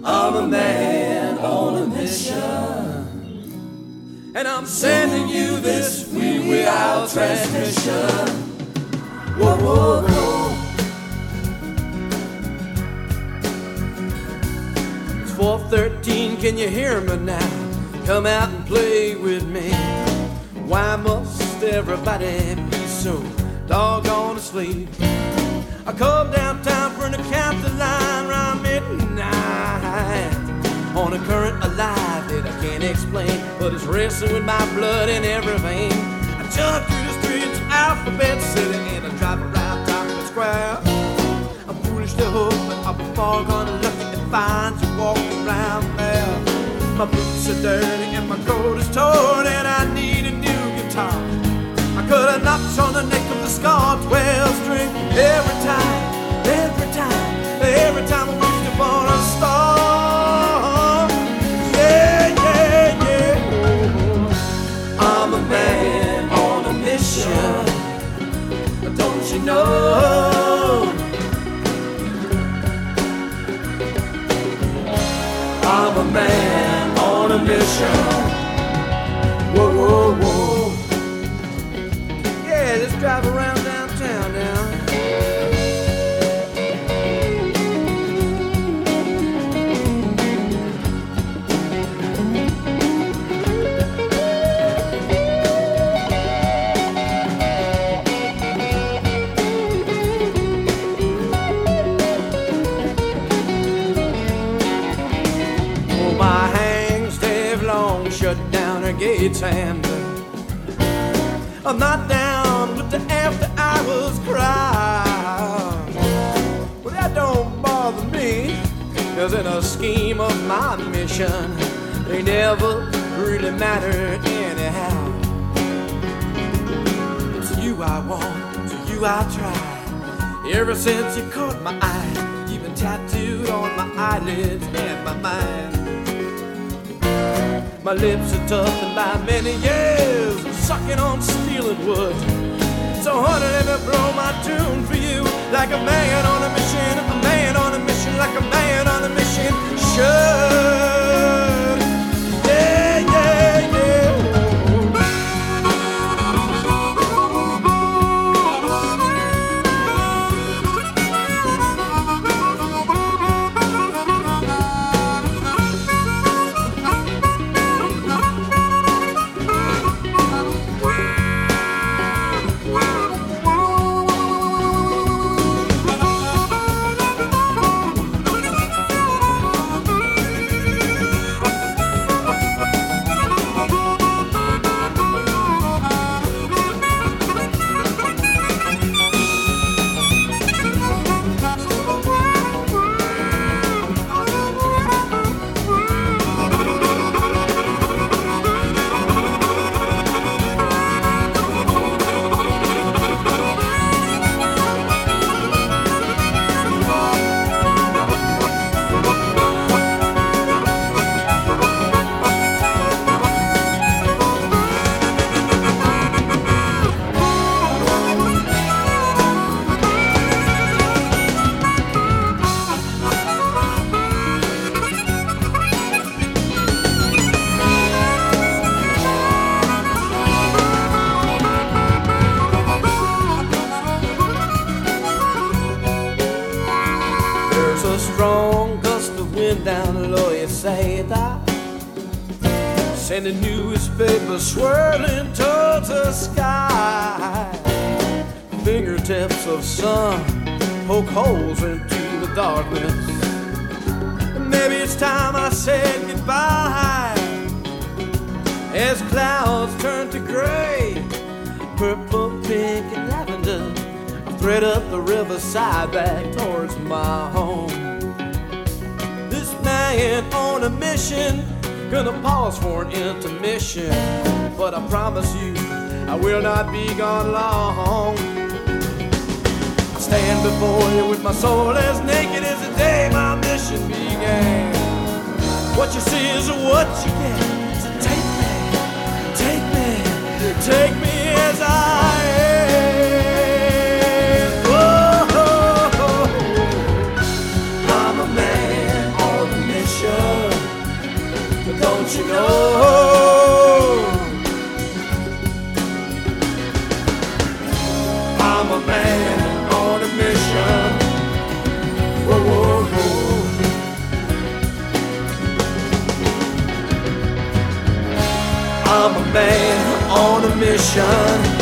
I'm a man on a mission, and I'm sending you this without transmission. Whoa, whoa, whoa. It's 4:13, can you hear me now? Come out and play with me. Why must everybody be so doggone asleep? I come downtown for an account the line around midnight on a current alive that I can't explain, but it's racing with my blood in every vein. I jump through the streets of Alphabet City and I drive around Times Square. I'm foolish to hope that I'll be far gone lucky to find you walking around there. My boots are dirty and my coat is torn and I need a new guitar. I could have knocked on the neck of the scar 12 string every time I wished upon a star. Yeah, yeah, yeah. I'm a man on a mission, don't you know? I'm a man on a mission. Whoa, whoa, whoa. Yeah, let's drive around downtown now. Oh, my hangs, they've long shut down her gates and I'm not down with the after hours crowd. Well, that don't bother me, 'cause in a scheme of my mission, they never really matter anyhow. It's you I want, it's you I try. Ever since you caught my eye, you've been tattooed on my eyelids and my mind. My lips are toughened by many years of sucking on steel and wood. So honey, let me blow my tune for you, like a man on a mission, a man on a mission, like a man on a mission should. Yeah, yeah, yeah. Strong gust of wind down the Lower Side, sending newspapers swirling towards the sky. Fingertips of sun poke holes into the darkness. Maybe it's time I said goodbye, as clouds turn to gray, purple, pink, and lavender. Thread up the riverside back towards my home. This man on a mission, gonna pause for an intermission, but I promise you I will not be gone long. I stand before you with my soul as naked as the day my mission began. What you see is what you get, so take me, take me, take me as I am. I'm a man on a mission. don't you know? I'm a man on a mission. Whoa, whoa, whoa. I'm a man on a mission.